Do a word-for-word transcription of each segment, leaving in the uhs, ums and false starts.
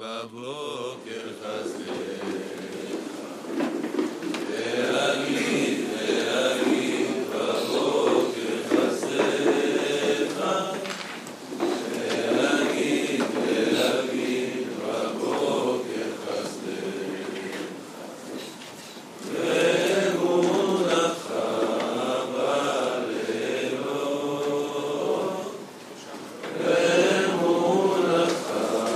בבוקר חסדך, להגיד, להגיד בבוקר חסדך, להגיד, להגיד בבוקר חסדך, ואמונתך בלילות, ואמונתך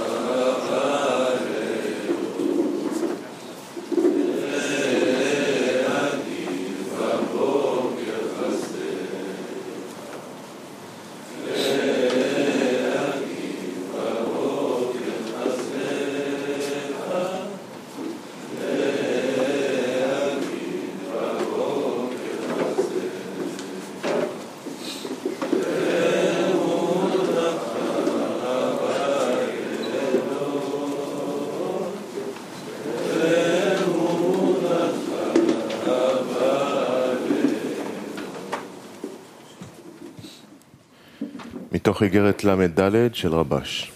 מתוך איגרת למד של רבש.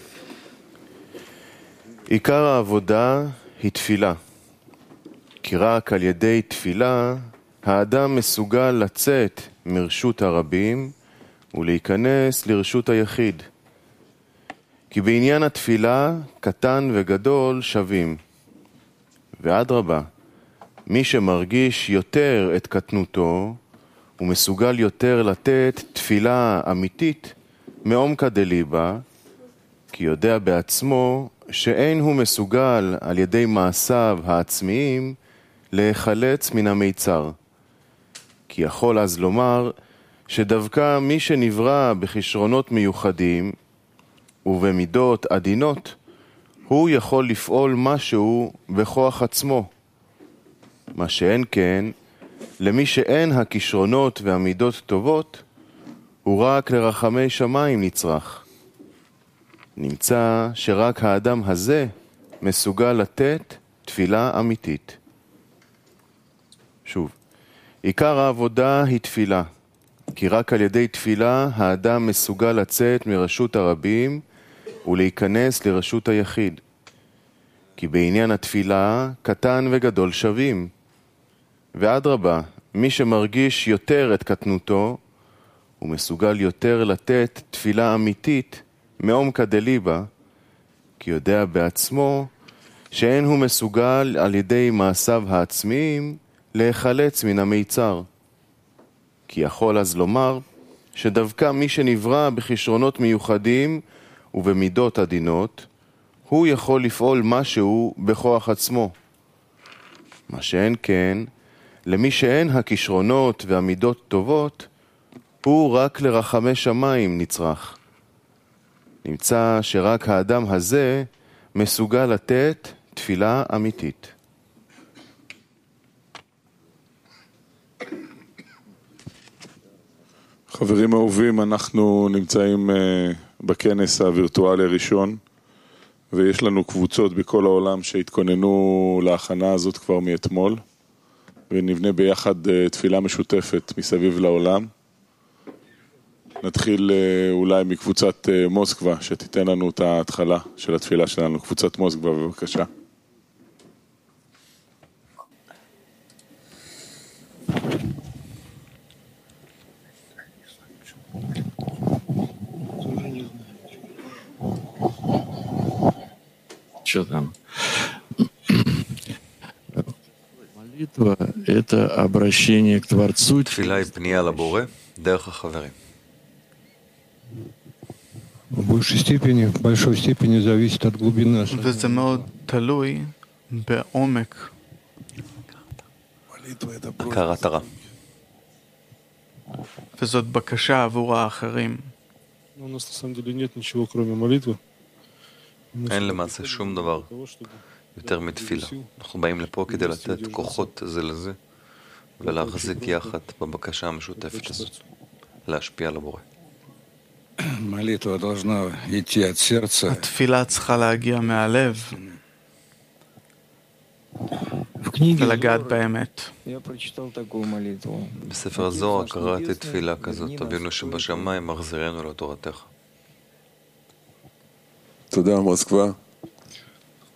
עיקר העבודה היא תפילה, כי רק על ידי תפילה האדם מסוגל לצאת מרשות הרבים ולהיכנס לרשות היחיד. כי בעניין התפילה קטן וגדול שווים. ואדרבה, מי שמרגיש יותר את קטנותו ומסוגל יותר לתת תפילה אמיתית מעומקא דליבא, כי יודע בעצמו שאין הוא מסוגל על ידי מעשיו העצמיים להיחלץ מן המיצר. כי יכול אז לומר שדווקא מי שנברא בכישרונות מיוחדים ובמידות עדינות, הוא יכול לפעול משהו בכוח עצמו. מה שאין כן, למי שאין הכישרונות והמידות טובות, הוא רק לרחמי שמיים נצרך. נמצא שרק האדם הזה מסוגל לתת תפילה אמיתית. שוב, עיקר העבודה היא תפילה, כי רק על ידי תפילה האדם מסוגל לצאת מרשות הרבים ולהיכנס לרשות היחיד. כי בעניין התפילה קטן וגדול שווים. ואדרבה, מי שמרגיש יותר את קטנותו, הוא מסוגל יותר לתת תפילה אמיתית מעומקא דליבא, כי יודע בעצמו שאין הוא מסוגל על ידי מעשיו העצמיים להיחלץ מן המיצר. כי יכול אז לומר שדווקא מי שנברא בכישרונות מיוחדים ובמידות עדינות, הוא יכול לפעול משהו בכוח עצמו. מה שאין כן, למי שאין הכישרונות והמידות טובות, הוא רק לרחמי שמיים נצרך. נמצא שרק האדם הזה מסוגל לתת תפילה אמיתית. חברים אהובים, אנחנו נמצאים בכנס הווירטואלי הראשון, ויש לנו קבוצות בכל העולם שהתכוננו להכנה הזאת כבר מאתמול, ונבנה ביחד תפילה משותפת מסביב לעולם. נתחיל אולי מקבוצת מוסקבה, שתיתן לנו את ההתחלה של התפילה שלנו. קבוצת מוסקבה, בבקשה. Что там? Молитва – это обращение к Творцу. תפילה היא פנייה לבורא דרך החברים. В большей степени, в большой степени зависит от глубины. וזה מאוד תלוי בעומק. הכרת הרע. וזאת בקשה עבור האחרים. У нас на самом деле нет ничего, кроме молитвы. אין למעשה שום דבר יותר מתפילה. אנחנו באים לפה כדי לתת כוחות זה לזה ולהחזיק יחד בבקשה המשותפת הזאת, להשפיע על הבורא. התפילה צריכה להגיע מהלב ולגעת באמת. בספר הזוהר קראתי תפילה כזאת, אבינו שבשמיים מחזירנו לתורתך. תודה, מוסקבה.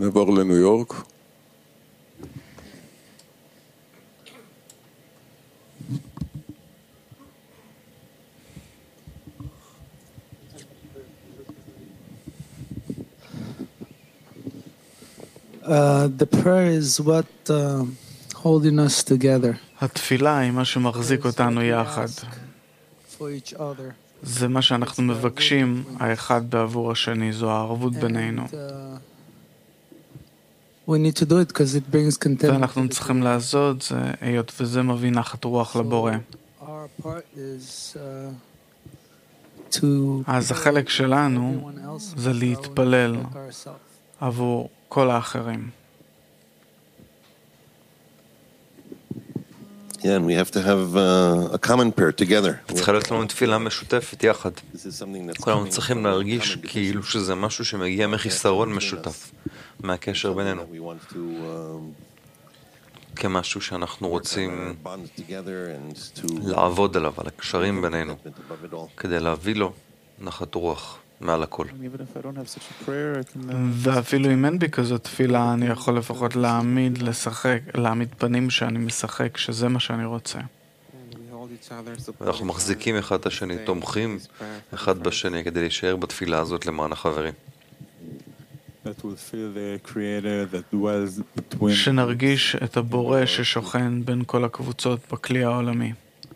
נעבור לניו יורק. Uh, the prayer is what uh, holding us together. התפילה היא מה שמחזיק אותנו יחד. For each other. זה מה שאנחנו מבקשים האחד בעבור השני, זו הערבות בינינו. And, uh, we need to do it because it brings contentment. ואנחנו צריכים לעשות זה, היות וזה מביא נחת רוח לבורא. Our part is uh, to אז החלק שלנו זה להתפלל עבור כל האחרים. Yeah, and we have to have uh, a common prayer together. צריכה להיות לנו תפילה משותפת יחד. כולנו צריכים להרגיש כאילו שזה משהו שמגיע מחיסרון משותף, מהקשר בינינו. כמשהו שאנחנו רוצים לעבוד עליו, על הקשרים בינינו, כדי להביא לו נחת רוח מעל הכל. ואפילו אם אין בי כזאת תפילה, אני יכול לפחות להעמיד, לשחק, להעמיד פנים שאני משחק, שזה מה שאני רוצה. אנחנו מחזיקים אחד את השני, תומכים אחד בשני כדי להישאר בתפילה הזאת למען החברים. שנרגיש את הבורא ששוכן בין כל הקבוצות בכלי העולמי.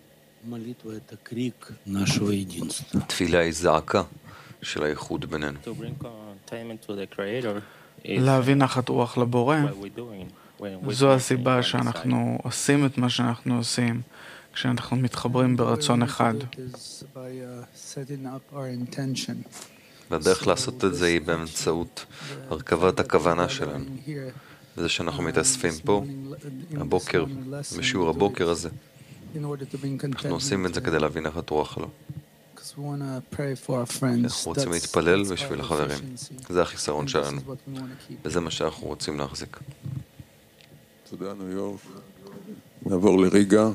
תפילה היא זעקה של האיחוד בינינו. להביא נחת רוח לבורא, זו הסיבה שאנחנו עושים את מה שאנחנו עושים, כשאנחנו מתחברים ברצון אחד. והדרך לעשות את זה היא באמצעות הרכבת הכוונה שלנו. וזה שאנחנו מתאספים פה, הבוקר, בשיעור הבוקר הזה. אנחנו עושים את זה כדי להביא נחת רוח לו. אנחנו רוצים להתפלל בשביל החברים. זה החיסרון שלנו. וזה מה שאנחנו רוצים להחזיק. תודה, ניו יורק. נעבור לריגה.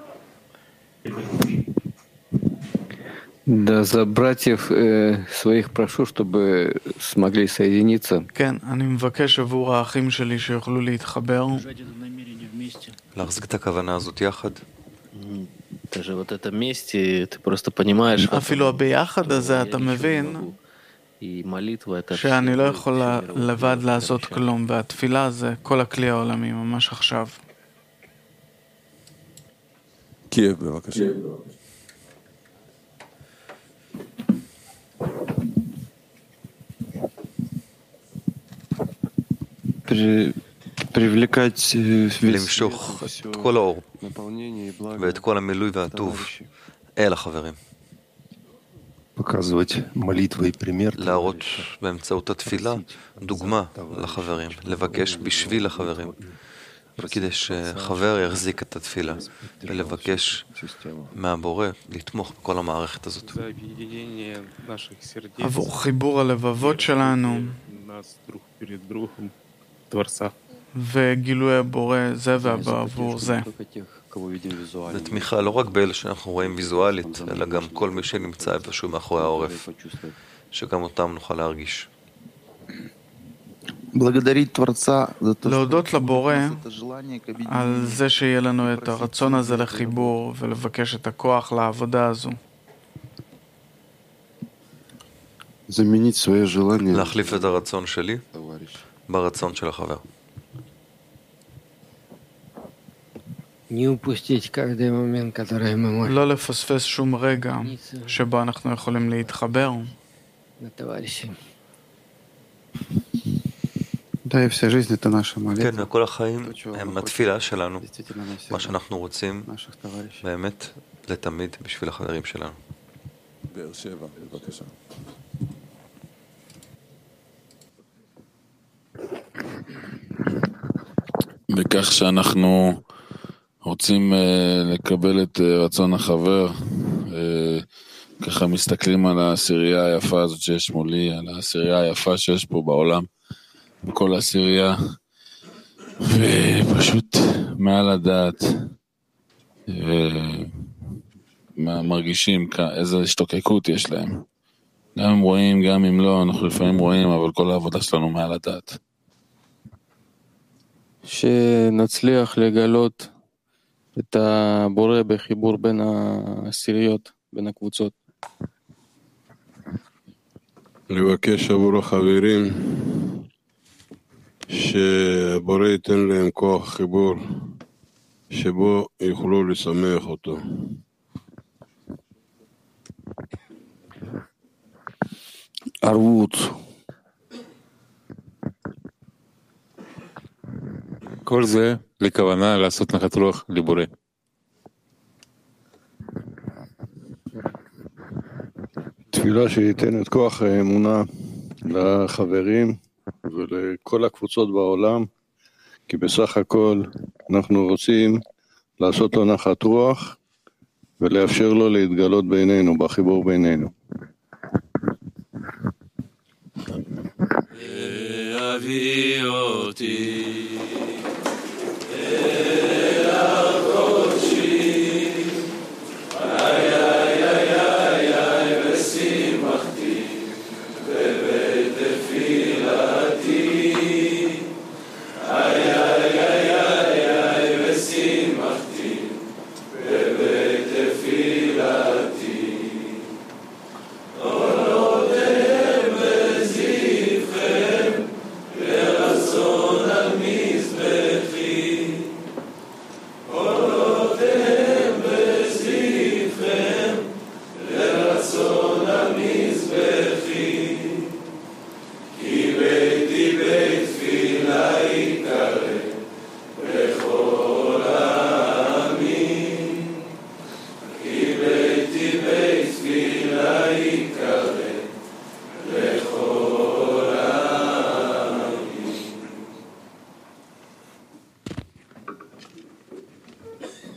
Да, за братьев э, своих прошу, чтобы смогли соединиться. כן, אני מבקש עבור האחים שלי שיוכלו להתחבר. להחזיק את הכוונה הזאת יחד. Даже вот это вместе, ты просто понимаешь, אפילו הביחד הזה אתה מבין שאני לא יכול לבד לעשות כלום, והתפילה זה כל הכלי העולמי, ממש עכשיו. קייב, בבקשה. Привлекать למשוך את כל האור ואת כל המילוי והטוב אל החברים. להראות באמצעות התפילה דוגמה לחברים, לבקש בשביל החברים, כדי שחבר יחזיק את התפילה ולבקש מהבורא לתמוך בכל המערכת הזאת. עבור חיבור הלבבות שלנו וגילוי הבורא זה ובעבור זה. זה תמיכה לא רק באלה שאנחנו רואים ויזואלית, אלא גם כל מי שנמצא איפשהו מאחורי העורף, שגם אותם נוכל להרגיש. להודות לבורא על זה שיהיה לנו את הרצון הזה לחיבור ולבקש את הכוח לעבודה הזו. להחליף את הרצון שלי ברצון של החבר. לא לפספס שום רגע שבו אנחנו יכולים להתחבר. כן, וכל החיים הם התפילה שלנו, מה שאנחנו רוצים באמת לתמיד בשביל החברים שלנו. באר שבע, בבקשה. בכך שאנחנו רוצים uh, לקבל את uh, רצון החבר, uh, ככה מסתכלים על העשירייה היפה הזאת שיש מולי, על העשירייה היפה שיש פה בעולם, בכל העשירייה, ופשוט מעל הדעת, uh, מרגישים איזה השתוקקות יש להם. גם אם רואים, גם אם לא, אנחנו לפעמים רואים, אבל כל העבודה שלנו מעל הדעת. שנצליח לגלות את הבורא בחיבור בין העשיריות, בין הקבוצות. לבקש עבור החברים שבורא ייתן להם כוח חיבור שבו יוכלו לשמח אותו. ערבות. כל זה לכוונה לעשות נחת רוח לבורא. תפילה שייתן את כוח האמונה לחברים ולכל הקבוצות בעולם, כי בסך הכל אנחנו רוצים לעשות לו נחת רוח ולאפשר לו להתגלות בינינו, בחיבור בינינו. להביא אותי Tfilah